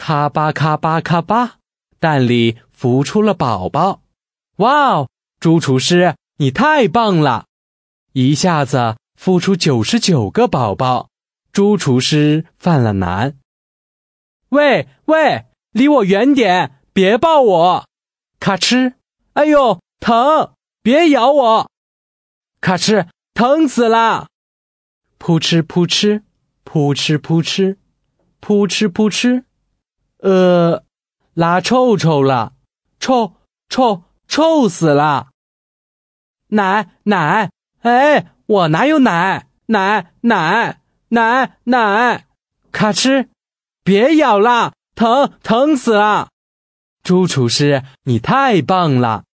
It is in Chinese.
咔吧咔吧咔吧，蛋里孵出了宝宝。哇哦，猪厨师，你太棒了！一下子孵出99个宝宝，猪厨师犯了难。喂，离我远点，别抱我！咔哧，哎呦，疼！别咬我！咔哧，疼死了！扑哧扑哧，扑哧扑哧，扑哧扑哧。拉臭臭了，臭死了！奶，哎，我哪有奶？奶！咔哧，别咬了，疼死了！猪厨师，你太棒了！